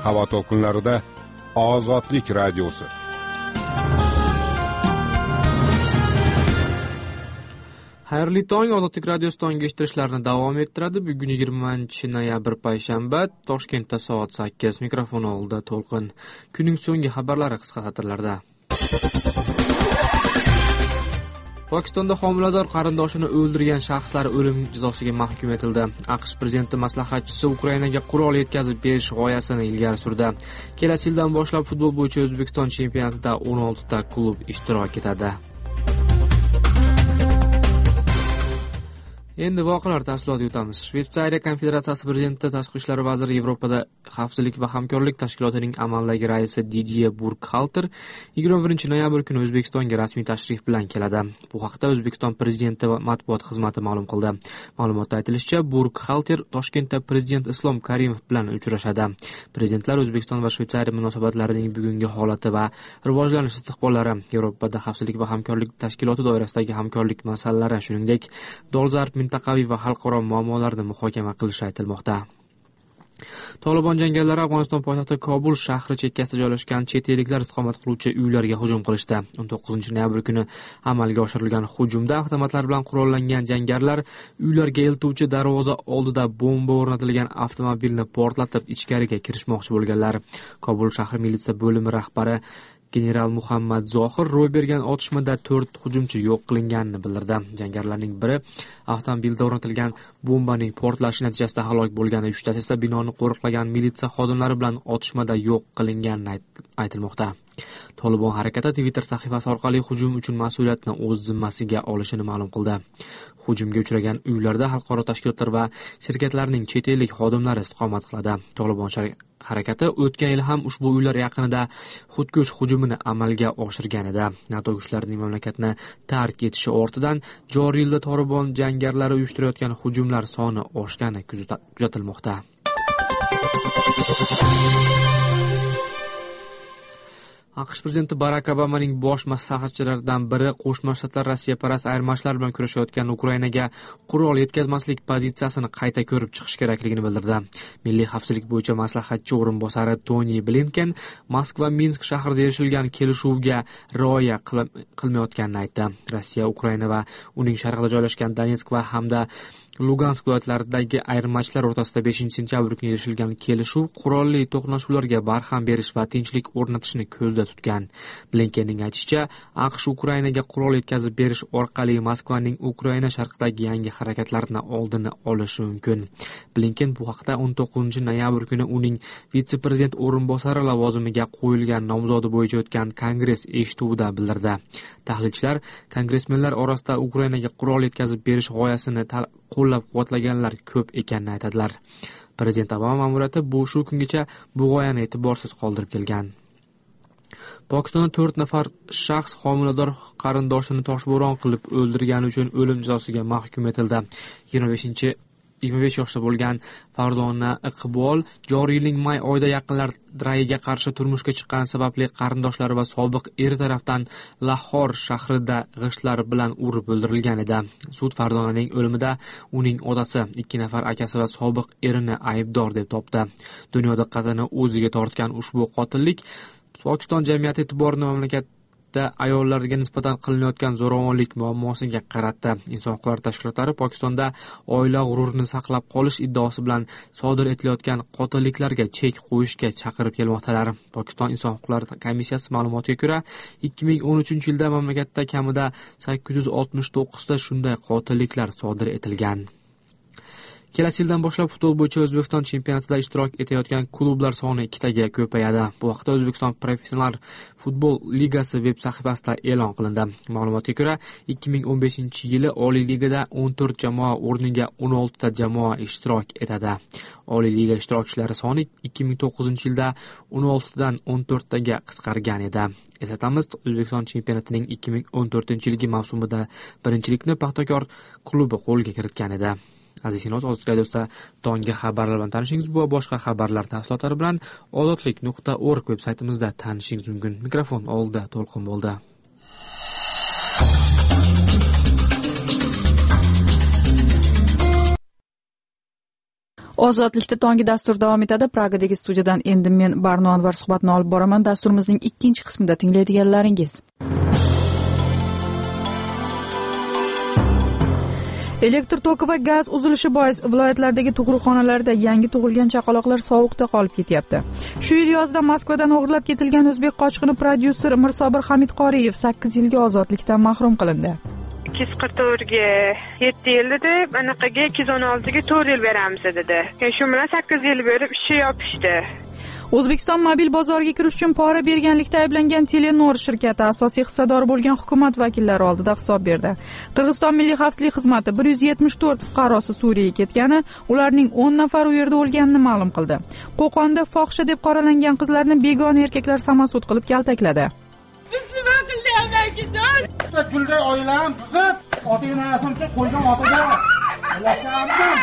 havo to'lqinlarida Ozodlik radiosi. Xayrli tong, Ozodlik radiosi tongga eshittirishlarini davom ettiradi. Bugun 20-noyabr payshanba, Toshkentda soat 8. Mikrofon oldida To'lqin. Kunning so'nggi xabarlari qisqa satrlarda. Pokistonda homilador qarindoshini o'ldirgan shaxslar o'lim jazosiga mahkum etildi. AQSh prezidenti maslahatchisi Ukrainaga qurol yetkazib berish g'oyasini ilgari surdi. Kelasi yildan boshlab futbol bo'yicha O'zbekiston chempionatida 16 ta klub ishtirok etadi. Endi voqealar tafsilotiga o'tamiz. Shveysariya Konfederatsiyasi prezidenti, tashqi ishlar vaziri, Yevropada xavfsizlik va hamkorlik tashkilotining amaldagi raisi Didier Burkhalter 21-noyabr kuni O'zbekistonga rasmiy tashrif bilan keladi. Bu haqda O'zbekiston prezidenti matbuot xizmati ma'lum qildi. Ma'lumotda aytilishicha, Burkhalter Toshkentda prezident Islom Karimov bilan uchrashadi. Prezidentlar O'zbekiston va Shveysariya munosabatlarining bugungi holati va rivojlanish istiqbollari, Yevropada xavfsizlik va hamkorlik tashkiloti doirasidagi hamkorlik masalalari, shuningdek, dolzarb mintaqaviy va xalqaro muammolarni muhokama qilishi aytilmoqda. Tolibon jangarilari Afg'oniston poytaxti Kobul shahri chekkasida joylashgan chet elliklar istiqomat qiluvchi uylarga hujum qilishdi. 19-noyabr kuni amalga oshirilgan hujumda avtomatlar bilan qurollangan jangarilar uylarga eltuvchi darvoza oldida bomba o'rnatilgan avtomobilni portlatib ichkariga kirishmoqchi bo'lganlar. Kobul shahri militsiya bo'limi rahbari General Muhammad Zohir ro'y bergan otishmada 4 hujumchi yo'q qilinganini bildirdi. Jangarilarning biri avtomobilda o'rnatilgan bombaning portlashi natijasida halok bo'lgan, 3 tasi esa binoni qo'riqlagan militsiya xodimlari bilan otishmada yo'q qilingani aytilmoqda. Tolibon harakati Twitter sahifasi orqali hujum uchun mas'uliyatni o'z zimmasiga olishini ma'lum qildi. Hujumga uchragan uylarda xalqaro tashkilotlar va shirkatlarning chet ellik xodimlari istiqomat qiladi. Tolibon harakati o'tgan yil ham ushbu uylar yaqinida xudkush hujumini amalga oshirgan edi. NATO kuchlarining mamlakatni tark etishi ortidan joriy yilda Tolibon jangarilari uyushtirayotgan hujumlar soni oshgani kuzatilmoqda. AQSh prezidenti Barak Obamaning bosh maslahatchilaridan biri Qo'shma Shtatlar Rossiyaparast ayirmachilar bilan kurashayotgan Ukrainaga qurol yetkazmaslik pozitsiyasini qayta ko'rib chiqish kerakligini bildirdi. Milliy xavfsizlik bo'yicha maslahatchi o'rinbosari Tony Blinken Moskva Minsk shahrida erishilgan kelishuvga rioya qilmayotganini aytdi. Rossiya, Ukraina va uning sharqida joylashgan Donetsk va hamda Lugansk viloyatlaridagi ayirmachilar o'rtasida 5-sentyabr kuni erishilgan kelishuv qurolli to'qnashuvlarga barham berish va tinchlik o'rnatishni ko'zda tutgan. Blinkenning aytishicha, AQSh Ukrainaga qurol yetkazib berish orqali Moskvaning Ukraina sharqidagi yangi harakatlarini oldini olishi mumkin. Blinken bu haqda 19-noyabr kuni uning vitse-prezident o'rinbosari lavozimiga qo'yilgan nomzodi bo'yicha o'tgan Kongress eshituvida bildirdi. Tahlilchilar kongressmenlar orasida Ukrainaga qurol yetkazib berish g'oyasini qo'llab-quvvatlaganlar ko'p ekanini aytadilar. Prezident Obama ma'muriyati shu kungacha bu g'oyani e'tiborsiz qoldirib kelgan. Pokistonda 4 nafar shaxs homilador qarindoshini toshbo'ron qilib o'ldirgani uchun o'lim jazosiga mahkum etildi. 25 yoshda bo'lgan Farzona Iqbol joriy yilning may oyida yaqinlar rayiga qarshi turmushga chiqqani sababli qarindoshlari va sobiq eri tarafdan Lahor shahrida g'ishtlar bilan urib o'ldirilgan edi. Sud Farzonaning o'limida uning otasi, 2 nafar akasi va sobiq erini aybdor deb topdi. Dunyo diqqatini o'ziga tortgan ushbu qotillik Pokiston jamiyati e'tiborini mamlakatda ayollarga nisbatan qilinayotgan zo'ravonlik muammosiga qaratdi. Inson huquqlari tashkilotlari Pokistonda oila g'ururini saqlab qolish iddaosi bilan sodir etilayotgan qotilliklarga chek qo'yishga chaqirib kelmoqdalar. Pokiston Inson huquqlari komissiyasi ma'lumotiga ko'ra, 2013-yilda mamlakatda kamida 869 ta shunday qotilliklar sodir etilgan. Kelasi yildan boshlab futbol bo'yicha O'zbekiston chempionatida ishtirok etayotgan klublar soni 2 taga ko'payadi. Bu haqda O'zbekiston Professional futbol ligasi veb sahifasida e'lon qilindi. Ma'lumotga ko'ra, 2015-yili Oliy ligada 14 jamoa o'rniga 16 ta jamoa ishtirok etadi. Oliy liga ishtirokchilari soni 2009-yilda 16 dan 14 taga qisqargan edi. Eslatamiz, O'zbekiston chempionatining 2014-yilgi mavsumida birinchilikni Paxtakor klubi qo'lga kiritgan edi. Aziz yo'lovchilar, Ozodlik radiosida tonggi xabarlar bilan tanishingiz va boshqa xabarlar tafsilotlari bilan ozodlik.org veb-saytimizda tanishingiz mumkin. Mikrofon oldida To'lqin bo'ldi. Ozodlikda tongi dastur davom etadi. Pragadagi studiyadan endi men Barno Anvar suhbatni olib boraman. Dasturimizning ikkinchi qismida tinglaydiganlaringiz. Elektr toki va gaz uzilishi bois viloyatlardagi tug'ruqxonalarda yangi tug'ilgan chaqaloqlar sovuqda qolib ketyapti. Shu yil yozda Moskvadan o'g'irlab ketilgan o'zbek qochqini prodyuser Mirsobir Hamidqoriyev 8 yilga ozodlikdan mahrum qilindi. 244 ga 7 yil dedi, anaqaga 216 ga 4 yil beramiz dedi. Shu bilan 8 yil berib ishi yopishdi. O'zbekiston mobil bozoriga kirish uchun pora berganlikda ayblangan Telenor shirkati asosiy hissadori bo'lgan hukumat vakillari oldida hisob berdi. Qirg'iziston Milliy xavfsizlik xizmati 174 fuqarosi Suriyaga ketgani, ularning 10 nafari u yerda o'lganini ma'lum qildi. Qo'qonda fohisha deb qoralangan qizlarni begona erkaklar samosud qilib kaltakladi. Gulday oilam buzib, ota-onasini qo'ygan otaga ulashamdim.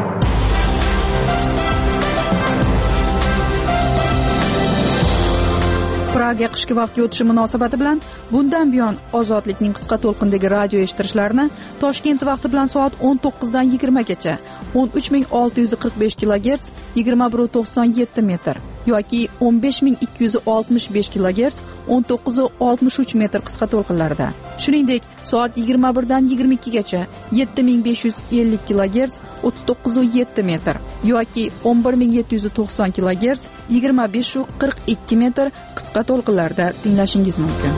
Praga qishki vaqtga o'tishi munosabati bilan bundan buyon ozodlikning qisqa to'lqindagi radio eshittirishlarini Toshkent vaqti bilan soat 19 dan 20 gacha 13645 kHz 2197 metr yoki 15265 kHz 1963 metr qisqa to'lqinlarda. Shuningdek, soat 21 dan 22 gacha 7550 kHz 39.7 metr yoki 11790 kHz 25.42 metr qisqa to'lqinlarda tinglashingiz mumkin.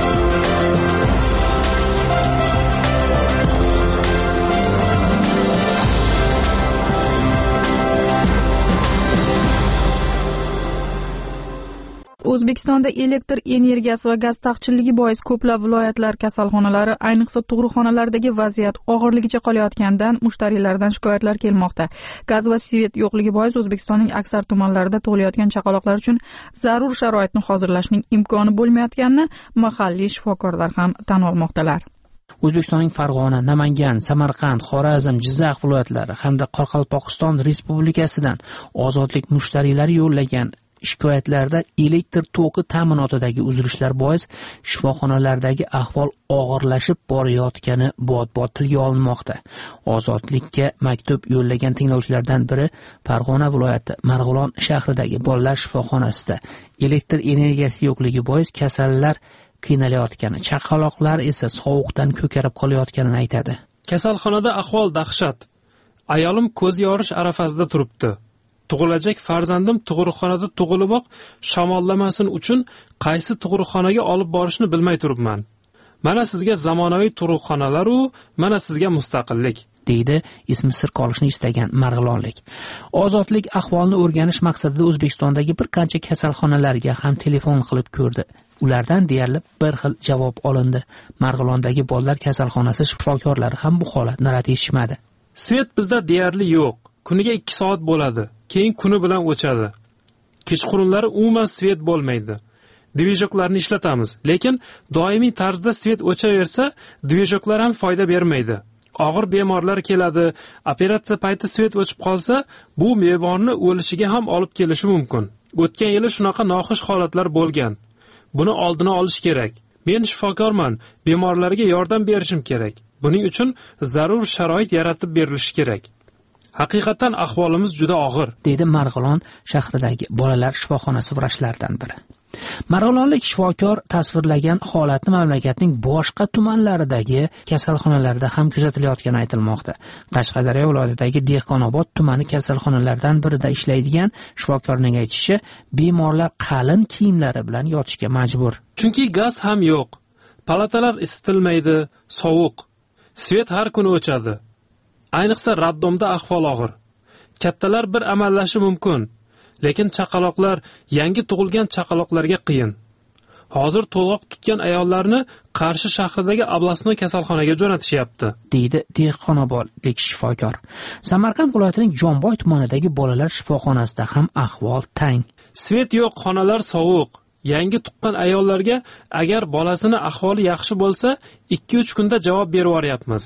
O'zbekistonda elektr energiyasi va gaz taqchilligi bois ko'plab viloyatlar kasalxonalari, ayniqsa tug'ruqxonalardagi vaziyat og'irligicha qolayotganidan mushtariylardan shikoyatlar kelmoqda. Gaz va svet yo'qligi bois O'zbekistonning aksar tumanlarida tug'ilayotgan chaqaloqlar uchun zarur sharoitni hozirlashning imkoni bo'lmayotganini mahalliy shifokorlar ham tan olmoqdalar. O'zbekistonning Farg'ona, Namangan, Samarqand, Xorazm, Jizzax viloyatlari hamda Qoraqalpog'iston Respublikasidan ozodlik mushtariylari yo'llagan shikoyatlarda elektr toki ta'minotidagi uzilishlar bois shifoxonalardagi ahvol og'irlashib borayotgani bot-bot tilga olinmoqda. Ozodlikka maktub yo'llagan tinglovchilardan biri Farg'ona viloyati Marg'ilon shahridagi bolalar shifoxonasida elektr energiyasi yo'qligi bois kasallar qiynalayotgani, chaqaloqlar esa sovuqdan ko'karib qolayotganini aytadi. Kasalxonada ahvol dahshat. Ayolim ko'z yorish arafasida turibdi. Tug'ilajak farzandim tug'ruqxonada tug'iliboq shamollamasin uchun qaysi tug'ruqxonaga olib borishni bilmay turibman. Mana sizga zamonaviy tug'ruqxonalar u, mana sizga mustaqillik, deydi ismi sir qolishni istagan marg'ilonlik. Ozodlik ahvolni o'rganish maqsadida O'zbekistondagi bir qancha kasalxonalarga ham telefon qilib ko'rdi. Ulardan deyarli bir xil javob olindi. Marg'ilondagi bolalar kasalxonasi shifokorlari ham bu holatni rad etishmadi. Svet bizda deyarli yo'q. Kuniga 2 soat bo'ladi. Keyin kuni bilan o'chadi. Kechqurunlari umuman svet bo'lmaydi. Dvijoklarni ishlatamiz, lekin doimiy tarzda svet o'chaversa, dvijoklar ham foyda bermaydi. Og'ir bemorlar keladi, operatsiya payti svet o'chib qolsa, bu bemorni o'lishiga ham olib kelishi mumkin. O'tgan yili shunaqa noxush holatlar bo'lgan. Buni oldini olish kerak. Men shifokorman, bemorlarga yordam berishim kerak. Buning uchun zarur sharoit yaratib berilishi kerak. Haqiqatan ahvolimiz juda og'ir, deydi Marg'ilon shahridagi bolalar shifoxonasi vrachlaridan biri. Marg'ilonlik shifokor tasvirlagan holatni mamlakatning boshqa tumanlaridagi kasalxonalarda ham kuzatilayotgani aytilmoqda. Qashqadaryo viloyatidagi Dehqonobod tumani kasalxonalaridan birida ishlaydigan shifokorning aytishicha, bemorlar qalin kiyimlari bilan yotishga majbur. Chunki gaz ham yo'q. Palatalar isitilmaydi, sovuq. Svet har kuni o'chadi. Ayniqsa raddomda ahvol og'ir. Kattalar bir amallashi mumkin, lekin chaqaloqlar, yangi tug'ilgan chaqaloqlarga qiyin. Hozir to'lg'oq tutgan ayollarni Qarshi shahridagi Ablosnoy kasalxonaga jo'natishyapti, deydi Dehqonobodlik shifokor. Samarqand viloyatining Jomboy tumanidagi bolalar shifoxonasida ham ahvol tang. Svet yo'q, xonalar sovuq. Yangi tuqqan ayollarga agar bolasini ahvoli yaxshi bo'lsa, 2-3 kunda javob berib yuboryapmiz.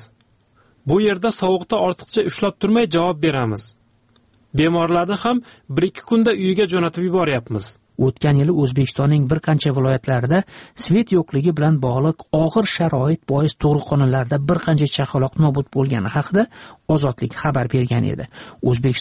Bu yerda sovuqda ortiqcha ushlab turmay javob beramiz. Bemorlarni ham 1-2 kunda uyiga jo'natib yuboryapmiz. O'tgan yili O'zbekistonning bir qancha viloyatlarida svet yo'qligi bilan bog'liq og'ir sharoit bois tug'ruqxonalarda bir qancha chaqaloq nobud bo'lgani haqida Ozodlik xabar bergan edi.